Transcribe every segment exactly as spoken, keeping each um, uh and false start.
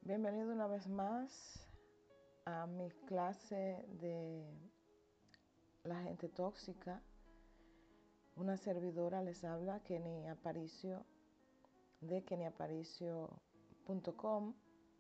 Bienvenido una vez más a mi clase de la gente tóxica. Una servidora les habla, Kenny Aparicio, de kenny aparicio punto com.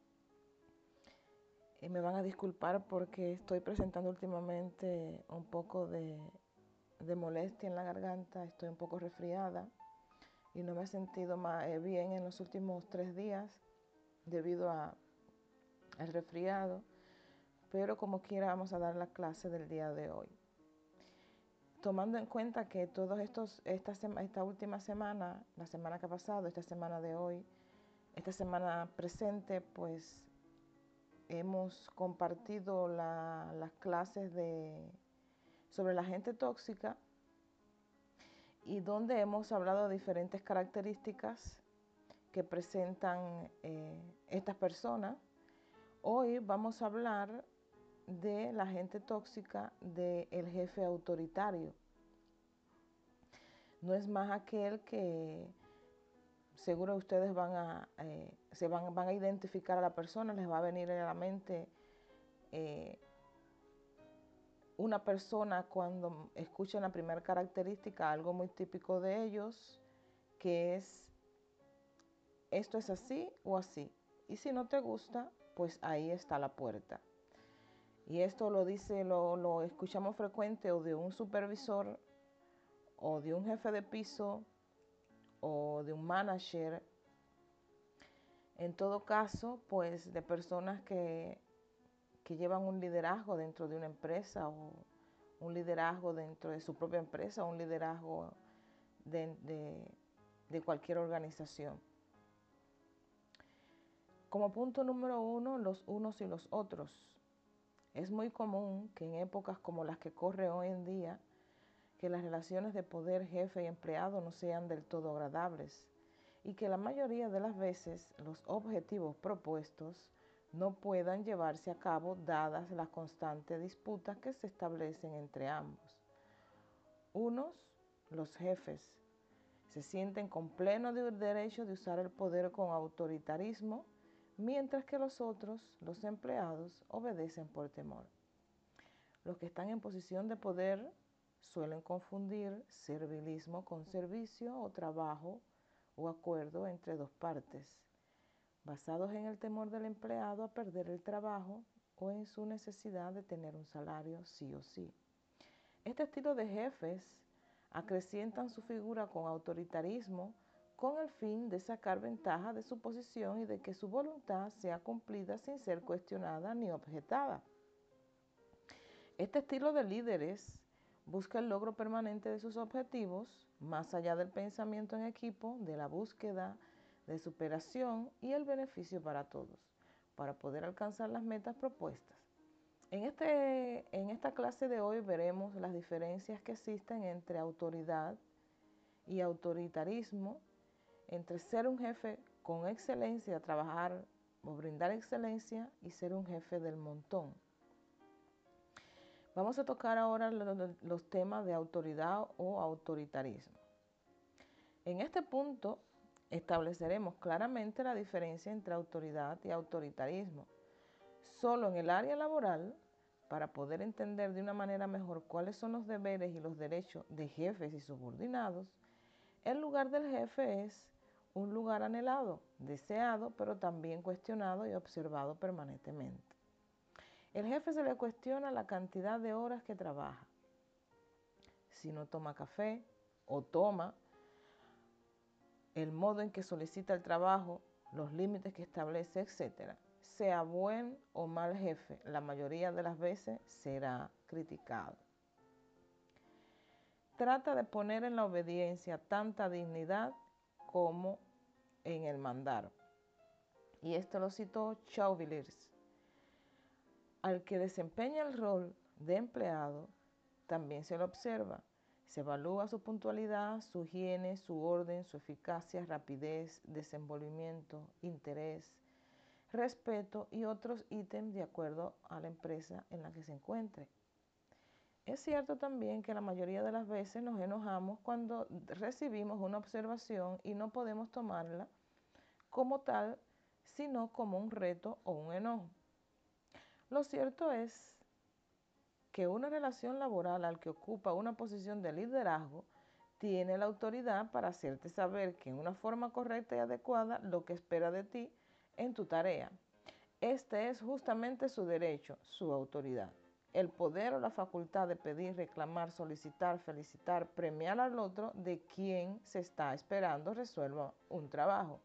Y me van a disculpar porque estoy presentando últimamente un poco de, de molestia en la garganta. Estoy un poco resfriada y no me he sentido más bien en los últimos tres días debido a, al resfriado. Pero como quiera vamos a dar la clase del día de hoy. Tomando en cuenta que todos estos, esta, esta última semana, la semana que ha pasado, esta semana de hoy, esta semana presente, pues hemos compartido la, las clases de, sobre la gente tóxica y donde hemos hablado de diferentes características que presentan eh, estas personas. Hoy vamos a hablar de la gente tóxica del jefe autoritario. No es más aquel que seguro ustedes van a, eh, se van, van a identificar a la persona, les va a venir a la mente eh, una persona cuando escuchen la primera característica, algo muy típico de ellos, que es esto es así o así. Y si no te gusta, pues ahí está la puerta. Y esto lo dice, lo, lo escuchamos frecuente o de un supervisor o de un jefe de piso o de un manager. En todo caso, pues de personas que, que llevan un liderazgo dentro de una empresa o un liderazgo dentro de su propia empresa o un liderazgo de, de, de cualquier organización. Como punto número uno, los unos y los otros. Es muy común que en épocas como las que corre hoy en día, que las relaciones de poder jefe y empleado no sean del todo agradables y que la mayoría de las veces los objetivos propuestos no puedan llevarse a cabo dadas las constantes disputas que se establecen entre ambos. Unos, los jefes, se sienten con pleno derecho de usar el poder con autoritarismo, mientras que los otros, los empleados, obedecen por temor. Los que están en posición de poder suelen confundir servilismo con servicio o trabajo o acuerdo entre dos partes, basados en el temor del empleado a perder el trabajo o en su necesidad de tener un salario sí o sí. Este estilo de jefes acrecientan su figura con autoritarismo con el fin de sacar ventaja de su posición y de que su voluntad sea cumplida sin ser cuestionada ni objetada. Este estilo de líderes busca el logro permanente de sus objetivos, más allá del pensamiento en equipo, de la búsqueda de superación y el beneficio para todos, para poder alcanzar las metas propuestas. En, este, en esta clase de hoy veremos las diferencias que existen entre autoridad y autoritarismo, entre ser un jefe con excelencia, trabajar o brindar excelencia y ser un jefe del montón. Vamos a tocar ahora los temas de autoridad o autoritarismo. En este punto estableceremos claramente la diferencia entre autoridad y autoritarismo. Solo en el área laboral, para poder entender de una manera mejor cuáles son los deberes y los derechos de jefes y subordinados, el lugar del jefe es un lugar anhelado, deseado, pero también cuestionado y observado permanentemente. El jefe se le cuestiona la cantidad de horas que trabaja, si no toma café o toma, el modo en que solicita el trabajo, los límites que establece, etcétera. Sea buen o mal jefe, la mayoría de las veces será criticado. Trata de poner en la obediencia tanta dignidad como en el mandar. Y esto lo citó Chauvilliers. Al que desempeña el rol de empleado, también se lo observa. Se evalúa su puntualidad, su higiene, su orden, su eficacia, rapidez, desenvolvimiento, interés, respeto y otros ítems de acuerdo a la empresa en la que se encuentre. Es cierto también que la mayoría de las veces nos enojamos cuando recibimos una observación y no podemos tomarla como tal sino como un reto o un enojo. Lo cierto es que una relación laboral al que ocupa una posición de liderazgo tiene la autoridad para hacerte saber que en una forma correcta y adecuada lo que espera de ti en tu tarea. Este es justamente su derecho, su autoridad. El poder o la facultad de pedir, reclamar, solicitar, felicitar, premiar al otro de quien se está esperando resuelva un trabajo.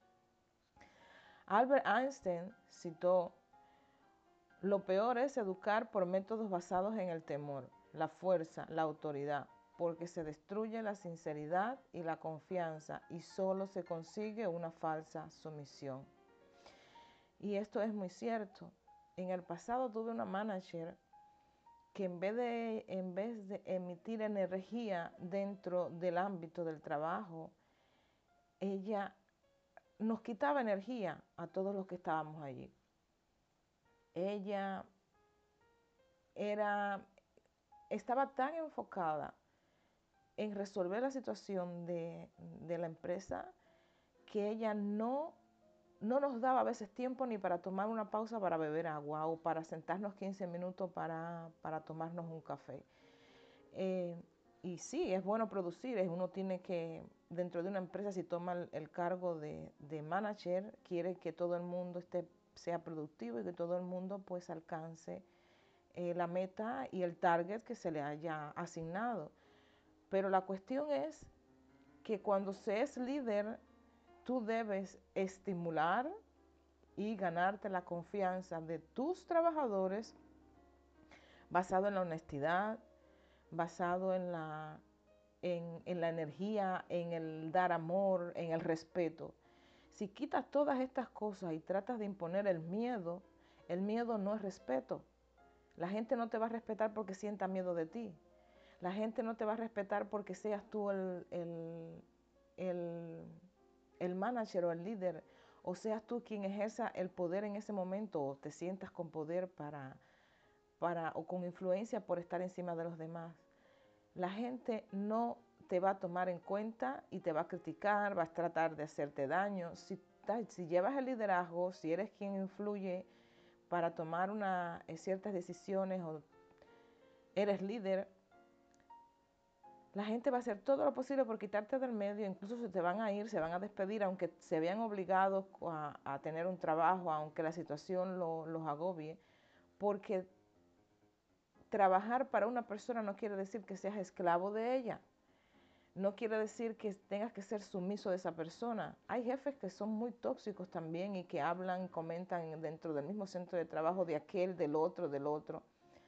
Albert Einstein citó: lo peor es educar por métodos basados en el temor, la fuerza, la autoridad, porque se destruye la sinceridad y la confianza y solo se consigue una falsa sumisión. Y esto es muy cierto. En el pasado tuve una manager que en vez de, en vez de emitir energía dentro del ámbito del trabajo, ella nos quitaba energía a todos los que estábamos allí. Ella era, estaba tan enfocada en resolver la situación de, de la empresa que ella no, no nos daba a veces tiempo ni para tomar una pausa para beber agua o para sentarnos quince minutos para, para tomarnos un café. Eh, y sí, es bueno producir, es, uno tiene que, dentro de una empresa, si toma el, el cargo de, de manager, quiere que todo el mundo esté, sea productivo y que todo el mundo pues alcance eh, la meta y el target que se le haya asignado. Pero la cuestión es que cuando se es líder, tú debes estimular y ganarte la confianza de tus trabajadores basado en la honestidad, basado en la, en, en la energía, en el dar amor, en el respeto. Si quitas todas estas cosas y tratas de imponer el miedo, el miedo no es respeto. La gente no te va a respetar porque sienta miedo de ti. La gente no te va a respetar porque seas tú el, el, el, el manager o el líder, o seas tú quien ejerza el poder en ese momento, o te sientas con poder para, para, o con influencia por estar encima de los demás. La gente no te va a tomar en cuenta y te va a criticar, va a tratar de hacerte daño. Si, si llevas el liderazgo, si eres quien influye para tomar una, ciertas decisiones o eres líder, la gente va a hacer todo lo posible por quitarte del medio, incluso si te van a ir, se van a despedir, aunque se vean obligados a, a tener un trabajo, aunque la situación lo, los agobie, porque trabajar para una persona no quiere decir que seas esclavo de ella, no quiere decir que tengas que ser sumiso de esa persona. Hay jefes que son muy tóxicos también y que hablan, comentan dentro del mismo centro de trabajo de aquel, del otro, del otro.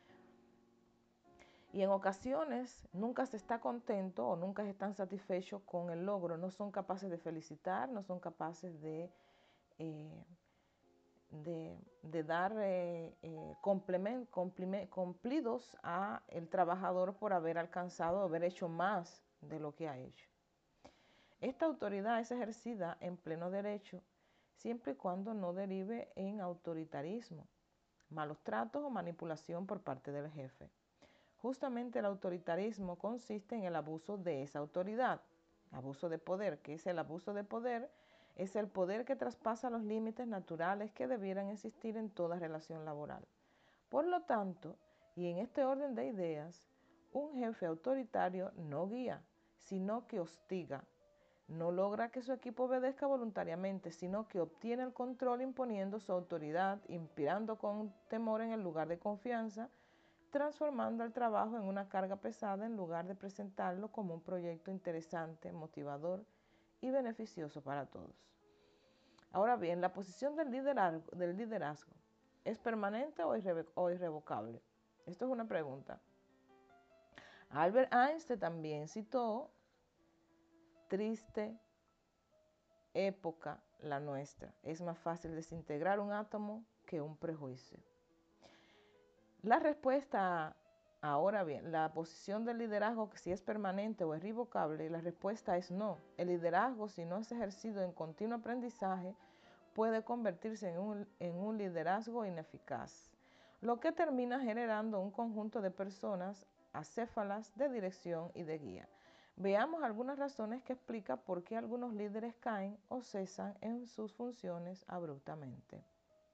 Y en ocasiones nunca se está contento o nunca están satisfechos con el logro, no son capaces de felicitar, no son capaces de, eh, de, de dar eh, eh, compliment, compliment, cumplidos a el trabajador por haber alcanzado, haber hecho más de lo que ha hecho. Esta autoridad es ejercida en pleno derecho siempre y cuando no derive en autoritarismo, malos tratos o manipulación por parte del jefe. Justamente el autoritarismo consiste en el abuso de esa autoridad, abuso de poder. ¿Qué es el abuso de poder? Es el poder que traspasa los límites naturales que debieran existir en toda relación laboral. Por lo tanto, y en este orden de ideas, un jefe autoritario no guía, sino que hostiga. No logra que su equipo obedezca voluntariamente, sino que obtiene el control imponiendo su autoridad, inspirando con temor en el lugar de confianza, transformando el trabajo en una carga pesada en lugar de presentarlo como un proyecto interesante, motivador y beneficioso para todos. Ahora bien, la posición del liderazgo, del liderazgo ¿es permanente o, irre o irrevocable? Esto es una pregunta. Albert Einstein también citó: triste época la nuestra, es más fácil desintegrar un átomo que un prejuicio. La respuesta, ahora bien, la posición del liderazgo, que si es permanente o es irrevocable, la respuesta es no. El liderazgo, si no es ejercido en continuo aprendizaje, puede convertirse en un, en un liderazgo ineficaz, lo que termina generando un conjunto de personas acéfalas de dirección y de guía. Veamos algunas razones que explican por qué algunos líderes caen o cesan en sus funciones abruptamente.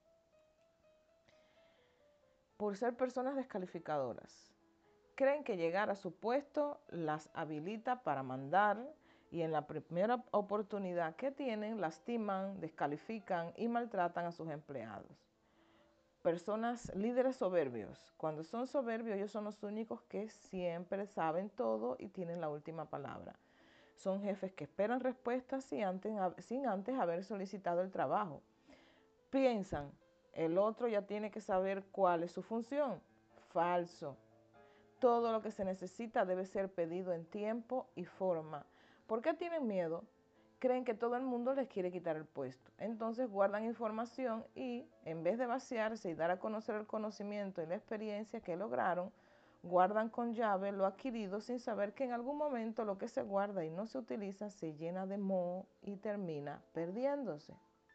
Por ser personas descalificadoras. Creen que llegar a su puesto las habilita para mandar y en la primera oportunidad que tienen lastiman, descalifican y maltratan a sus empleados. Personas, líderes soberbios. Cuando son soberbios, ellos son los únicos que siempre saben todo y tienen la última palabra. Son jefes que esperan respuestas sin antes, sin antes haber solicitado el trabajo. Piensan, el otro ya tiene que saber cuál es su función. Falso. Todo lo que se necesita debe ser pedido en tiempo y forma. ¿Por qué tienen miedo? Creen que todo el mundo les quiere quitar el puesto. Entonces guardan información y, en vez de vaciarse y dar a conocer el conocimiento y la experiencia que lograron, guardan con llave lo adquirido sin saber que en algún momento lo que se guarda y no se utiliza se llena de moho y termina perdiéndose.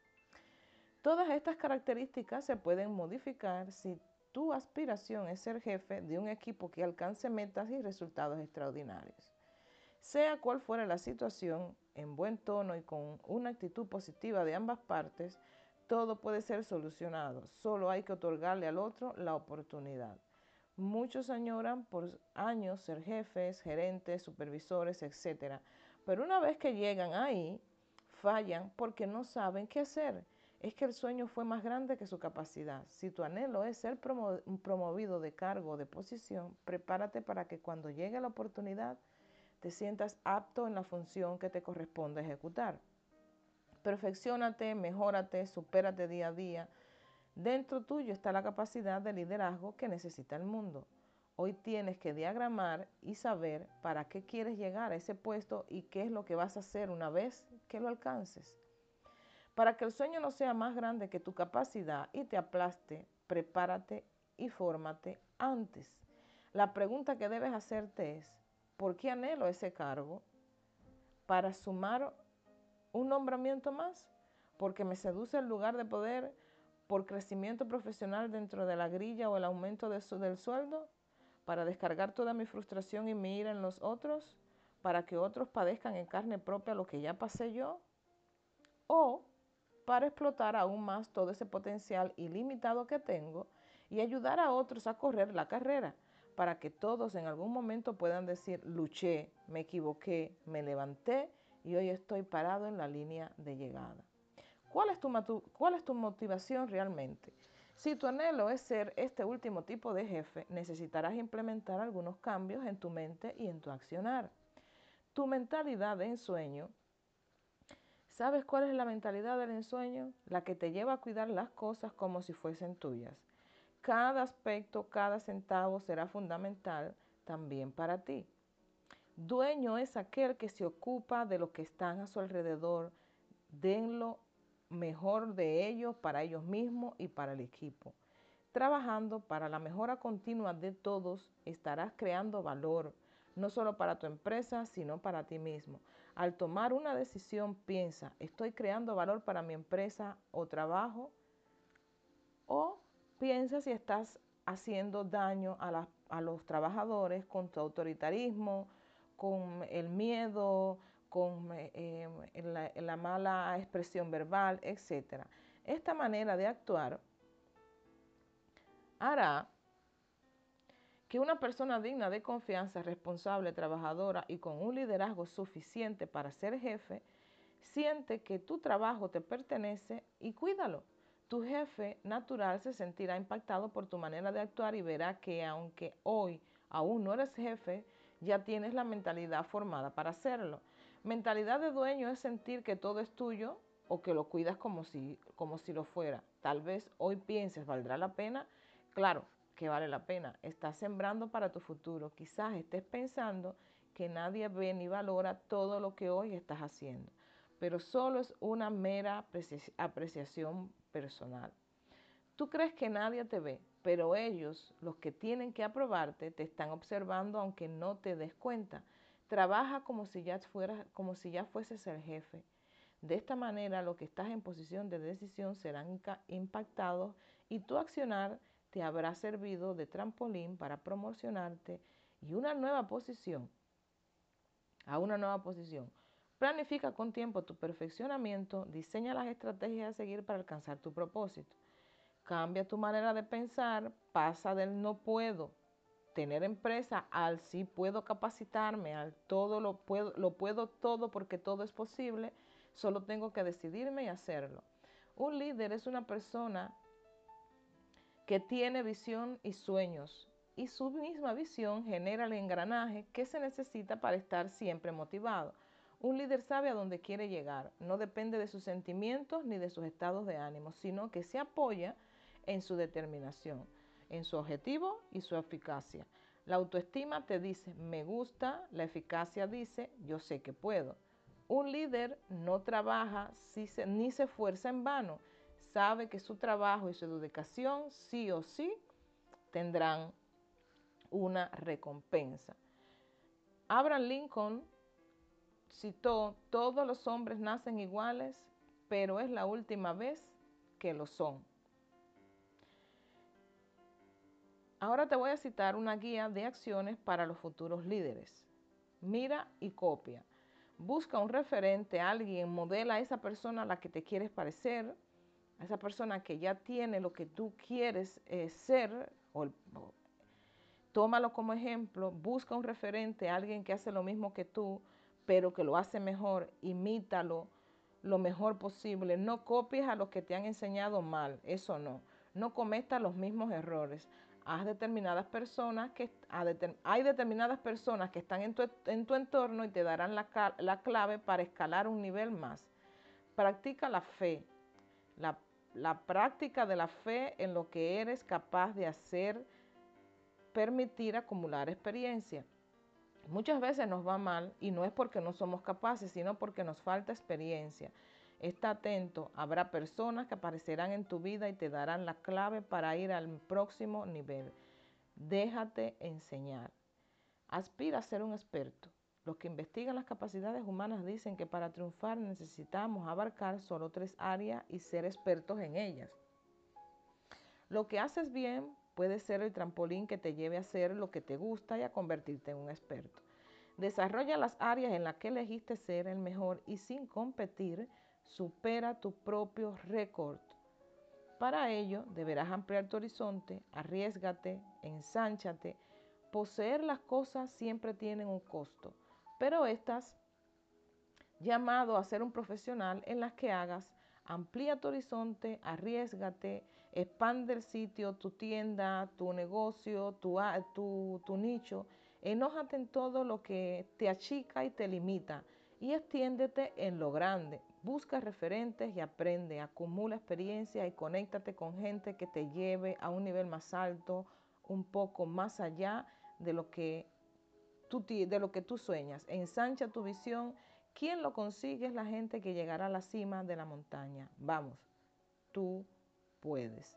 Todas estas características se pueden modificar si tu aspiración es ser jefe de un equipo que alcance metas y resultados extraordinarios. Sea cual fuera la situación, en buen tono y con una actitud positiva de ambas partes, todo puede ser solucionado. Solo hay que otorgarle al otro la oportunidad. Muchos añoran por años ser jefes, gerentes, supervisores, etcétera. Pero una vez que llegan ahí, fallan porque no saben qué hacer. Es que el sueño fue más grande que su capacidad. Si tu anhelo es ser promo promovido de cargo o de posición, prepárate para que cuando llegue la oportunidad te sientas apto en la función que te corresponde ejecutar. Perfecciónate, mejórate, supérate día a día. Dentro tuyo está la capacidad de liderazgo que necesita el mundo. Hoy tienes que diagramar y saber para qué quieres llegar a ese puesto y qué es lo que vas a hacer una vez que lo alcances. Para que el sueño no sea más grande que tu capacidad y te aplaste, prepárate y fórmate antes. La pregunta que debes hacerte es, ¿por qué anhelo ese cargo? ¿Para sumar un nombramiento más? ¿Porque me seduce el lugar de poder? ¿Por crecimiento profesional dentro de la grilla o el aumento de su, del sueldo? ¿Para descargar toda mi frustración y mi ira en los otros? ¿Para que otros padezcan en carne propia lo que ya pasé yo? ¿O para explotar aún más todo ese potencial ilimitado que tengo y ayudar a otros a correr la carrera, para que todos en algún momento puedan decir, luché, me equivoqué, me levanté y hoy estoy parado en la línea de llegada? ¿Cuál es tu, cuál es tu motivación realmente? Si tu anhelo es ser este último tipo de jefe, necesitarás implementar algunos cambios en tu mente y en tu accionar. Tu mentalidad de ensueño. ¿Sabes cuál es la mentalidad del ensueño? La que te lleva a cuidar las cosas como si fuesen tuyas. Cada aspecto, cada centavo será fundamental también para ti. Dueño es aquel que se ocupa de lo que están a su alrededor. Denlo mejor de ellos para ellos mismos y para el equipo. Trabajando para la mejora continua de todos, estarás creando valor, no solo para tu empresa, sino para ti mismo. Al tomar una decisión, piensa, ¿estoy creando valor para mi empresa o trabajo? O piensa si estás haciendo daño a, la, a los trabajadores con tu autoritarismo, con el miedo, con eh, la, la mala expresión verbal, etcétera. Esta manera de actuar hará que una persona digna de confianza, responsable, trabajadora y con un liderazgo suficiente para ser jefe, siente que tu trabajo te pertenece y cuídalo. Tu jefe natural se sentirá impactado por tu manera de actuar y verá que aunque hoy aún no eres jefe, ya tienes la mentalidad formada para hacerlo. Mentalidad de dueño es sentir que todo es tuyo o que lo cuidas como si, como si lo fuera. Tal vez hoy pienses, ¿valdrá la pena? Claro que vale la pena. Estás sembrando para tu futuro. Quizás estés pensando que nadie ve ni valora todo lo que hoy estás haciendo, pero solo es una mera apreciación personal. Tú crees que nadie te ve, pero ellos, los que tienen que aprobarte, te están observando aunque no te des cuenta. Trabaja como si ya fueras, como si ya fueses el jefe. De esta manera, los que estás en posición de decisión serán impactados y tu accionar te habrá servido de trampolín para promocionarte y una nueva posición. a una nueva posición. Planifica con tiempo tu perfeccionamiento, diseña las estrategias a seguir para alcanzar tu propósito. Cambia tu manera de pensar, pasa del no puedo tener empresa al sí puedo capacitarme, al todo lo puedo, lo puedo todo porque todo es posible, solo tengo que decidirme y hacerlo. Un líder es una persona que tiene visión y sueños, y su misma visión genera el engranaje que se necesita para estar siempre motivado. Un líder sabe a dónde quiere llegar, no depende de sus sentimientos ni de sus estados de ánimo, sino que se apoya en su determinación, en su objetivo y su eficacia. La autoestima te dice, me gusta, la eficacia dice, yo sé que puedo. Un líder no trabaja ni se esfuerza en vano, sabe que su trabajo y su dedicación sí o sí tendrán una recompensa. Abraham Lincoln citó, todos los hombres nacen iguales, pero es la última vez que lo son. Ahora te voy a citar una guía de acciones para los futuros líderes. Mira y copia. Busca un referente, alguien, modela a esa persona a la que te quieres parecer, a esa persona que ya tiene lo que tú quieres eh, ser, o, o, tómalo como ejemplo, busca un referente, alguien que hace lo mismo que tú, pero que lo hace mejor, imítalo lo mejor posible, no copies a los que te han enseñado mal, eso no, no cometas los mismos errores. Haz determinadas personas que, hay determinadas personas que están en tu, en tu entorno y te darán la, la clave para escalar un nivel más. Practica la fe, la, la práctica de la fe en lo que eres capaz de hacer, permitir acumular experiencia. Muchas veces nos va mal y no es porque no somos capaces, sino porque nos falta experiencia. Está atento, habrá personas que aparecerán en tu vida y te darán la clave para ir al próximo nivel. Déjate enseñar. Aspira a ser un experto. Los que investigan las capacidades humanas dicen que para triunfar necesitamos abarcar solo tres áreas y ser expertos en ellas. Lo que haces bien puede ser el trampolín que te lleve a hacer lo que te gusta y a convertirte en un experto. Desarrolla las áreas en las que elegiste ser el mejor y sin competir, supera tu propio récord. Para ello, deberás ampliar tu horizonte, arriésgate, ensánchate. Poseer las cosas siempre tienen un costo, pero estás llamado a ser un profesional en las que hagas, amplía tu horizonte, arriésgate, expande el sitio, tu tienda, tu negocio, tu, tu, tu nicho, enójate en todo lo que te achica y te limita y extiéndete en lo grande. Busca referentes y aprende, acumula experiencia y conéctate con gente que te lleve a un nivel más alto, un poco más allá de lo que tú, de lo que tú sueñas. Ensancha tu visión. ¿Quién lo consigue? Es la gente que llegará a la cima de la montaña. Vamos, tú puedes.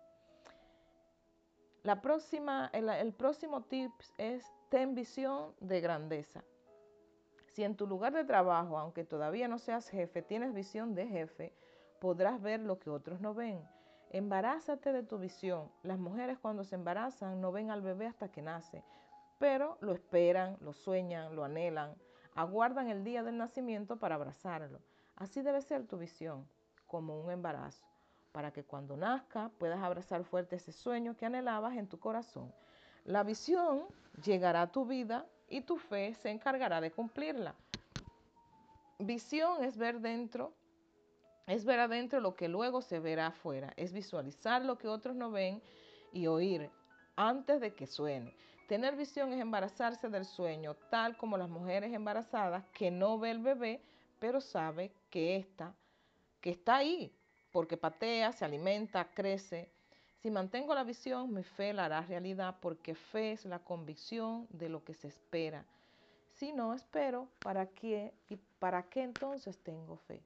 La próxima, el, el próximo tip es ten visión de grandeza. Si en tu lugar de trabajo, aunque todavía no seas jefe, tienes visión de jefe, podrás ver lo que otros no ven. Embarázate de tu visión. Las mujeres cuando se embarazan no ven al bebé hasta que nace, pero lo esperan, lo sueñan, lo anhelan, aguardan el día del nacimiento para abrazarlo. Así debe ser tu visión, como un embarazo, para que cuando nazca puedas abrazar fuerte ese sueño que anhelabas en tu corazón. La visión llegará a tu vida y tu fe se encargará de cumplirla. Visión es ver dentro, es ver adentro lo que luego se verá afuera, es visualizar lo que otros no ven y oír antes de que suene. Tener visión es embarazarse del sueño, tal como las mujeres embarazadas que no ve el bebé, pero sabe que está, que está ahí, porque patea, se alimenta, crece. Si mantengo la visión, mi fe la hará realidad, porque fe es la convicción de lo que se espera. Si no espero, ¿para qué? ¿Y para qué entonces tengo fe?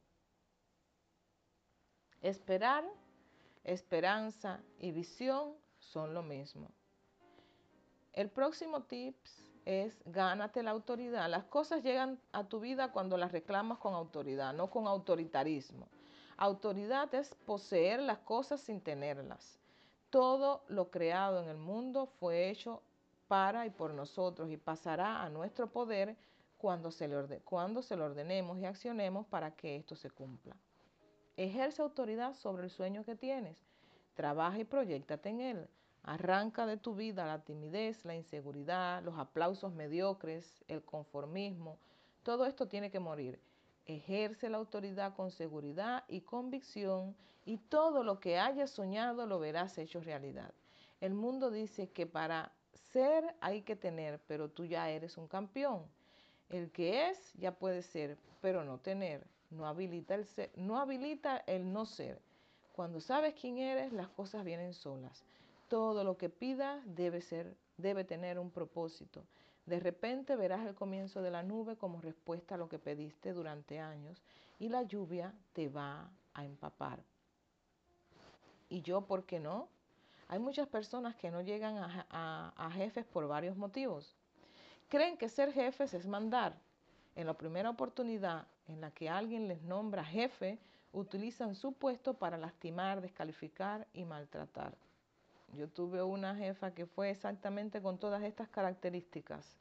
Esperar, esperanza y visión son lo mismo. El próximo tips es gánate la autoridad. Las cosas llegan a tu vida cuando las reclamas con autoridad, no con autoritarismo. Autoridad es poseer las cosas sin tenerlas. Todo lo creado en el mundo fue hecho para y por nosotros y pasará a nuestro poder cuando se, le orde, cuando se lo ordenemos y accionemos para que esto se cumpla. Ejerce autoridad sobre el sueño que tienes. Trabaja y proyéctate en él. Arranca de tu vida la timidez, la inseguridad, los aplausos mediocres, el conformismo. Todo esto tiene que morir. Ejerce la autoridad con seguridad y convicción y todo lo que hayas soñado lo verás hecho realidad. El mundo dice que para ser hay que tener, pero tú ya eres un campeón. El que es ya puede ser, pero no tener. No habilita el ser, no habilita el no ser. Cuando sabes quién eres, las cosas vienen solas. Todo lo que pidas debe ser, debe tener un propósito. De repente verás el comienzo de la nube como respuesta a lo que pediste durante años y la lluvia te va a empapar. ¿Y yo por qué no? Hay muchas personas que no llegan a, a, a jefes por varios motivos. Creen que ser jefes es mandar. En la primera oportunidad en la que alguien les nombra jefe, utilizan su puesto para lastimar, descalificar y maltratar. Yo tuve una jefa que fue exactamente con todas estas características.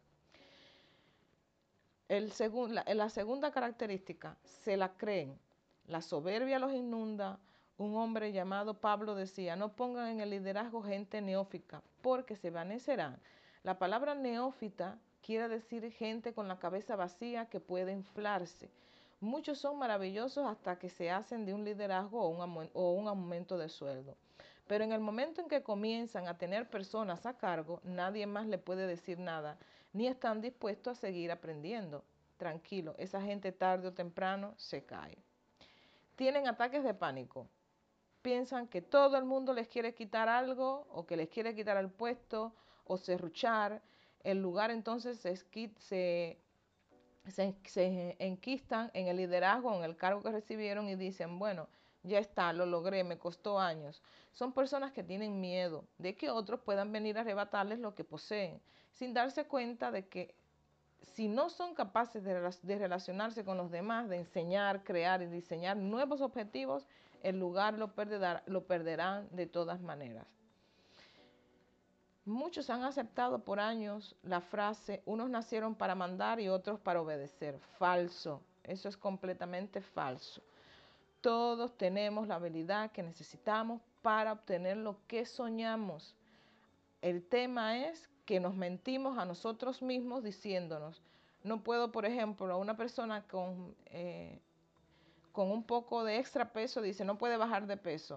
El segun, la, la segunda característica, se la creen. La soberbia los inunda. Un hombre llamado Pablo decía, no pongan en el liderazgo gente neófita, porque se vanecerán. La palabra neófita quiere decir gente con la cabeza vacía que puede inflarse. Muchos son maravillosos hasta que se hacen de un liderazgo o un, o un aumento de sueldo. Pero en el momento en que comienzan a tener personas a cargo, nadie más le puede decir nada, ni están dispuestos a seguir aprendiendo. Tranquilo, esa gente tarde o temprano se cae. Tienen ataques de pánico. Piensan que todo el mundo les quiere quitar algo o que les quiere quitar el puesto o serruchar. El lugar entonces se, se, se, se enquistan en el liderazgo, en el cargo que recibieron y dicen, bueno, ya está, lo logré, me costó años. Son personas que tienen miedo de que otros puedan venir a arrebatarles lo que poseen, sin darse cuenta de que si no son capaces de, de relacionarse con los demás, de enseñar, crear y diseñar nuevos objetivos, el lugar lo, perderá, lo perderán de todas maneras. Muchos han aceptado por años la frase, unos nacieron para mandar y otros para obedecer. Falso, eso es completamente falso. Todos tenemos la habilidad que necesitamos para obtener lo que soñamos. El tema es que nos mentimos a nosotros mismos diciéndonos, no puedo, por ejemplo, a una persona con, eh, con un poco de extra peso dice, no puede bajar de peso.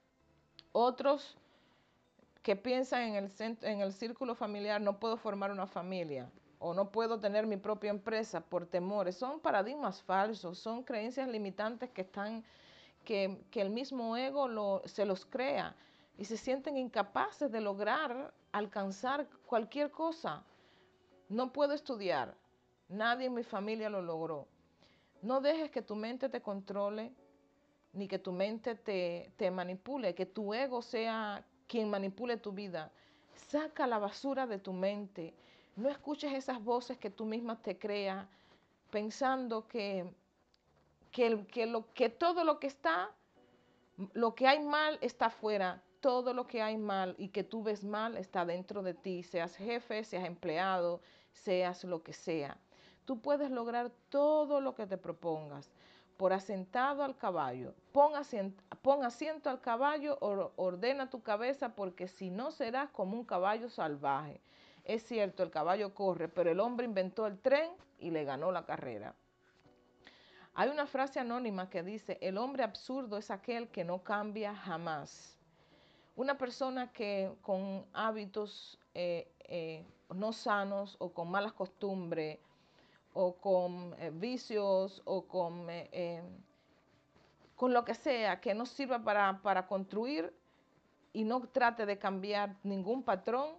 Otros que piensan en el, en el círculo familiar, no puedo formar una familia o no puedo tener mi propia empresa por temores. Son paradigmas falsos, son creencias limitantes que, están, que, que el mismo ego lo, se los crea y se sienten incapaces de lograr alcanzar cualquier cosa. No puedo estudiar, nadie en mi familia lo logró. No dejes que tu mente te controle, ni que tu mente te, te manipule, que tu ego sea quien manipule tu vida. Saca la basura de tu mente. No escuches esas voces que tú misma te creas, pensando que, que, que, lo, que todo lo que está, lo que hay mal está afuera. Todo lo que hay mal y que tú ves mal está dentro de ti, seas jefe, seas empleado, seas lo que sea. Tú puedes lograr todo lo que te propongas. Por asentado al caballo, pon asiento, pon asiento al caballo, or, ordena tu cabeza, porque si no serás como un caballo salvaje. Es cierto, el caballo corre, pero el hombre inventó el tren y le ganó la carrera. Hay una frase anónima que dice, el hombre absurdo es aquel que no cambia jamás. Una persona que con hábitos eh, eh, no sanos o con malas costumbres o con eh, vicios o con, eh, eh, con lo que sea que no sirva para, para construir y no trate de cambiar ningún patrón,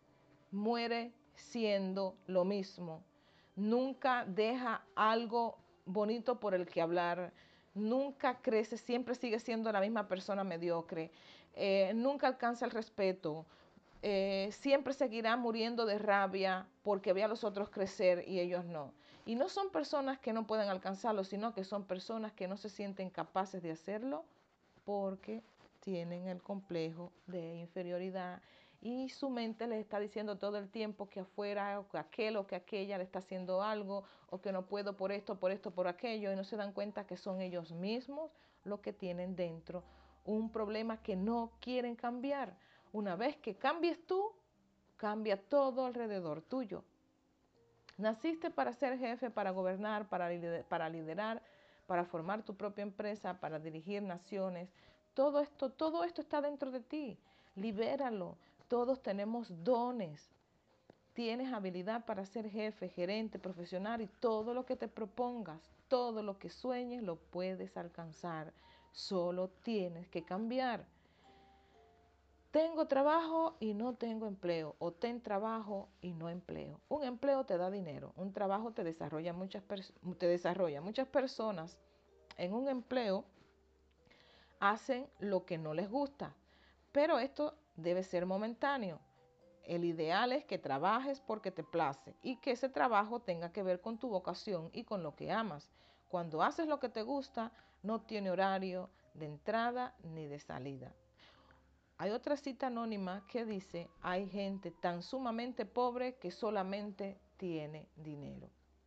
muere siendo lo mismo. Nunca deja algo bonito por el que hablar, nunca crece, siempre sigue siendo la misma persona mediocre, eh, nunca alcanza el respeto, eh, siempre seguirá muriendo de rabia porque ve a los otros crecer y ellos no. Y no son personas que no pueden alcanzarlo, sino que son personas que no se sienten capaces de hacerlo porque tienen el complejo de inferioridad y su mente les está diciendo todo el tiempo que afuera, o que aquel o que aquella le está haciendo algo, o que no puedo por esto, por esto, por aquello, y no se dan cuenta que son ellos mismos los que tienen dentro un problema que no quieren cambiar. Una vez que cambies tú, cambia todo alrededor tuyo. Naciste para ser jefe, para gobernar, para liderar, para liderar, para formar tu propia empresa, para dirigir naciones. Todo esto, todo esto está dentro de ti. Libéralo. Todos tenemos dones. Tienes habilidad para ser jefe, gerente, profesional y todo lo que te propongas, todo lo que sueñes lo puedes alcanzar. Solo tienes que cambiar. Tengo trabajo y no tengo empleo, o ten trabajo y no empleo. Un empleo te da dinero, un trabajo te desarrolla muchas, te desarrolla. Muchas personas en un empleo hacen lo que no les gusta, pero esto debe ser momentáneo. El ideal es que trabajes porque te place y que ese trabajo tenga que ver con tu vocación y con lo que amas. Cuando haces lo que te gusta, no tiene horario de entrada ni de salida. Hay otra cita anónima que dice, hay gente tan sumamente pobre que solamente tiene dinero.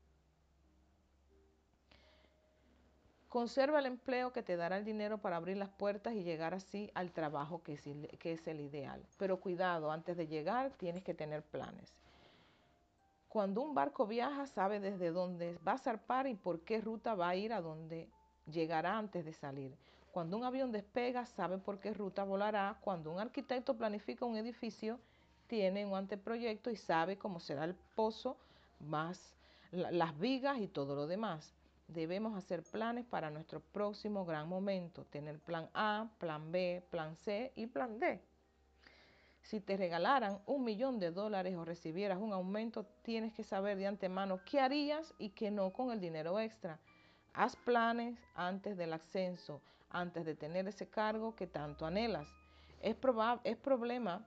Conserva el empleo que te dará el dinero para abrir las puertas y llegar así al trabajo que es, que es el ideal. Pero cuidado, antes de llegar tienes que tener planes. Cuando un barco viaja, sabe desde dónde va a zarpar y por qué ruta va a ir a dónde llegará antes de salir. Cuando un avión despega, sabe por qué ruta volará. Cuando un arquitecto planifica un edificio, tiene un anteproyecto y sabe cómo será el pozo, más las vigas y todo lo demás. Debemos hacer planes para nuestro próximo gran momento. Tener plan A, plan B, plan C y plan D. Si te regalaran un millón de dólares o recibieras un aumento, tienes que saber de antemano qué harías y qué no con el dinero extra. Haz planes antes del ascenso, antes de tener ese cargo que tanto anhelas. Es, es problema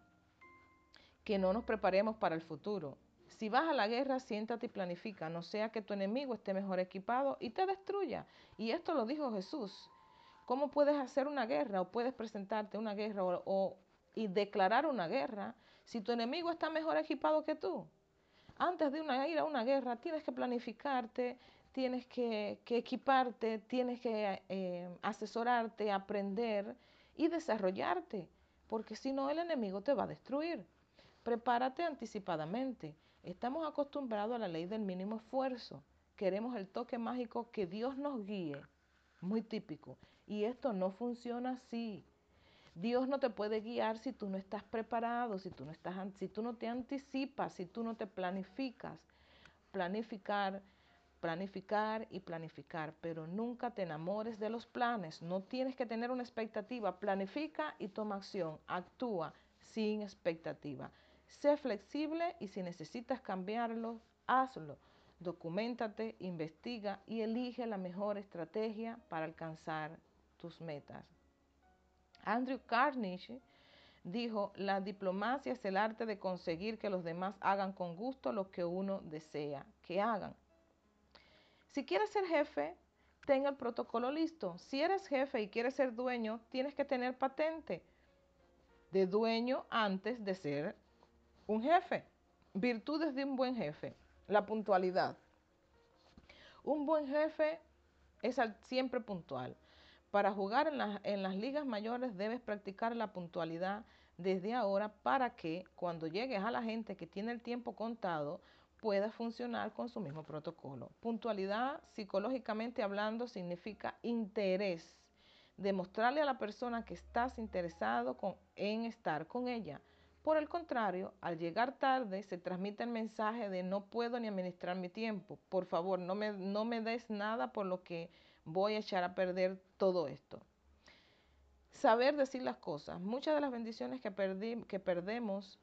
que no nos preparemos para el futuro. Si vas a la guerra, siéntate y planifica, no sea que tu enemigo esté mejor equipado y te destruya. Y esto lo dijo Jesús. ¿Cómo puedes hacer una guerra o puedes presentarte una guerra o, o y declarar una guerra si tu enemigo está mejor equipado que tú? Antes de una, ir a una guerra tienes que planificarte, tienes que, que equiparte, tienes que eh, asesorarte, aprender y desarrollarte, porque si no el enemigo te va a destruir. Prepárate anticipadamente. Estamos acostumbrados a la ley del mínimo esfuerzo. Queremos el toque mágico que Dios nos guíe. Muy típico. Y esto no funciona así. Dios no te puede guiar si tú no estás preparado, si tú no, estás, si tú no te anticipas, si tú no te planificas. Planificar, planificar y planificar, pero nunca te enamores de los planes. No tienes que tener una expectativa. Planifica y toma acción. Actúa sin expectativa. Sé flexible y si necesitas cambiarlo, hazlo. Documéntate, investiga y elige la mejor estrategia para alcanzar tus metas. Andrew Carnegie dijo, la diplomacia es el arte de conseguir que los demás hagan con gusto lo que uno desea que hagan. Si quieres ser jefe, ten el protocolo listo. Si eres jefe y quieres ser dueño, tienes que tener patente de dueño antes de ser un jefe. Virtudes de un buen jefe. La puntualidad. Un buen jefe es siempre puntual. Para jugar en, la, en las ligas mayores debes practicar la puntualidad desde ahora para que cuando llegues a la gente que tiene el tiempo contado pueda funcionar con su mismo protocolo. Puntualidad, psicológicamente hablando, significa interés. Demostrarle a la persona que estás interesado con, en estar con ella. Por el contrario, al llegar tarde se transmite el mensaje de no puedo ni administrar mi tiempo. Por favor, no me, no me des nada por lo que voy a echar a perder todo esto. Saber decir las cosas. Muchas de las bendiciones que, perdí, que perdemos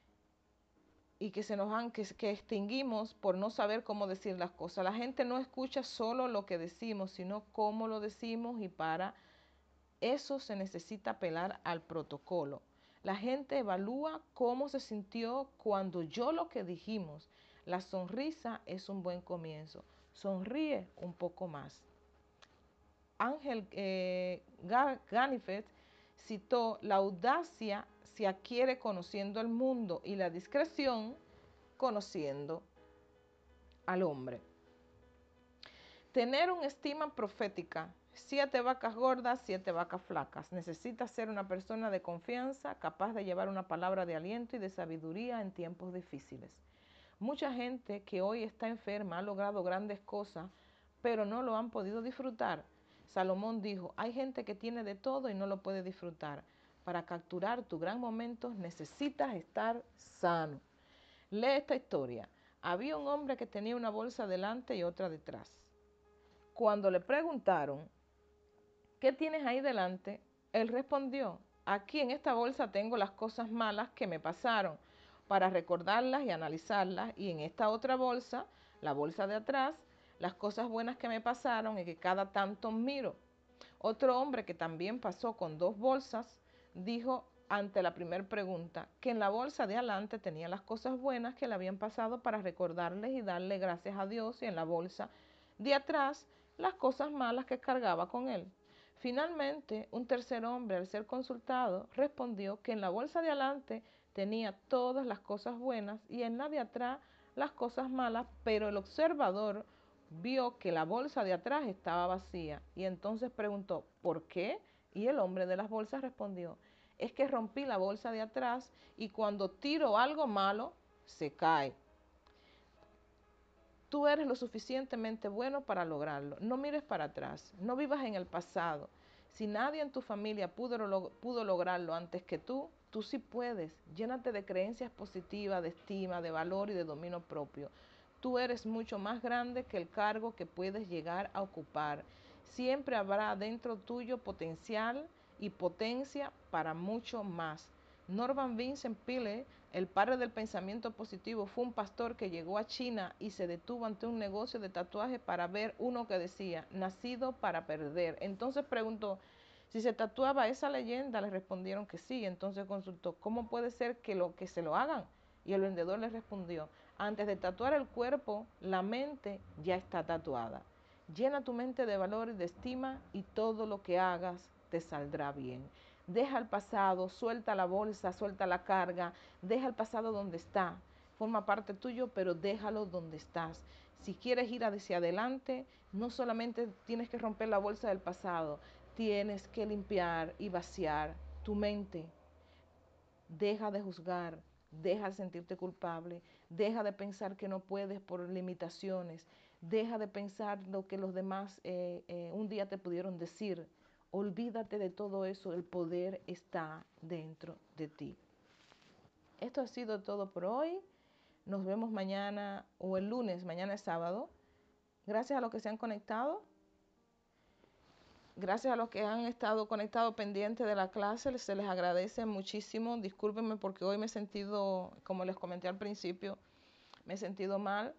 y que se nos han, que, que extinguimos por no saber cómo decir las cosas. La gente no escucha solo lo que decimos, sino cómo lo decimos y para eso se necesita apelar al protocolo. La gente evalúa cómo se sintió cuando oyó lo que dijimos. La sonrisa es un buen comienzo. Sonríe un poco más. Ángel eh, Ganivet citó, la audacia se adquiere conociendo el mundo y la discreción conociendo al hombre. Tener una estima profética. Siete vacas gordas, siete vacas flacas. Necesitas ser una persona de confianza, capaz de llevar una palabra de aliento y de sabiduría en tiempos difíciles. Mucha gente que hoy está enferma ha logrado grandes cosas, pero no lo han podido disfrutar. Salomón dijo, hay gente que tiene de todo y no lo puede disfrutar. Para capturar tu gran momento necesitas estar sano. Lee esta historia. Había un hombre que tenía una bolsa delante y otra detrás. Cuando le preguntaron, ¿qué tienes ahí delante? Él respondió, aquí en esta bolsa tengo las cosas malas que me pasaron para recordarlas y analizarlas, y en esta otra bolsa, la bolsa de atrás, las cosas buenas que me pasaron y que cada tanto miro. Otro hombre que también pasó con dos bolsas dijo ante la primera pregunta que en la bolsa de adelante tenía las cosas buenas que le habían pasado para recordarles y darle gracias a Dios, y en la bolsa de atrás las cosas malas que cargaba con él. Finalmente, un tercer hombre, al ser consultado, respondió que en la bolsa de adelante tenía todas las cosas buenas y en la de atrás las cosas malas, pero el observador vio que la bolsa de atrás estaba vacía y entonces preguntó, ¿por qué? Y el hombre de las bolsas respondió, es que rompí la bolsa de atrás y cuando tiro algo malo, se cae. Tú eres lo suficientemente bueno para lograrlo. No mires para atrás, no vivas en el pasado. Si nadie en tu familia pudo, pudo lograrlo antes que tú, tú sí puedes. Llénate de creencias positivas, de estima, de valor y de dominio propio. Tú eres mucho más grande que el cargo que puedes llegar a ocupar. Siempre habrá dentro tuyo potencial y potencia para mucho más. Norman Vincent Peale, el padre del pensamiento positivo, fue un pastor que llegó a China y se detuvo ante un negocio de tatuajes para ver uno que decía, nacido para perder. Entonces preguntó, si se tatuaba esa leyenda, le respondieron que sí. Entonces consultó, ¿cómo puede ser que, lo, que se lo hagan? Y el vendedor le respondió, antes de tatuar el cuerpo, la mente ya está tatuada. Llena tu mente de valor y de estima y todo lo que hagas te saldrá bien. Deja el pasado, suelta la bolsa, suelta la carga, deja el pasado donde está. Forma parte tuyo, pero déjalo donde estás. Si quieres ir hacia adelante, no solamente tienes que romper la bolsa del pasado, tienes que limpiar y vaciar tu mente. Deja de juzgar, deja de sentirte culpable, deja de pensar que no puedes por limitaciones, deja de pensar lo que los demás eh, eh, un día te pudieron decir. Olvídate de todo eso, el poder está dentro de ti. Esto ha sido todo por hoy. Nos vemos mañana o el lunes, mañana es sábado. Gracias a los que se han conectado. Gracias a los que han estado conectados pendientes de la clase, se les agradece muchísimo. Discúlpenme porque hoy me he sentido, como les comenté al principio, me he sentido mal.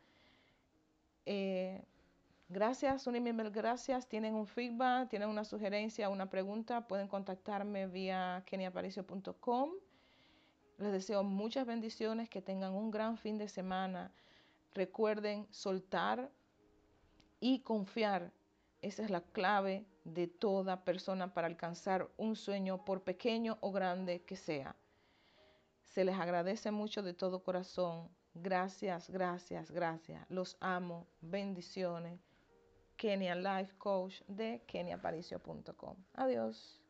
Eh, gracias, un email, gracias. Tienen un feedback, tienen una sugerencia, una pregunta, pueden contactarme vía kenia aparicio punto com. Les deseo muchas bendiciones, que tengan un gran fin de semana. Recuerden soltar y confiar. Esa es la clave de toda persona para alcanzar un sueño, por pequeño o grande que sea. Se les agradece mucho de todo corazón. Gracias, gracias, gracias. Los amo. Bendiciones. Kenia Life Coach de kenia aparicio punto com. Adiós.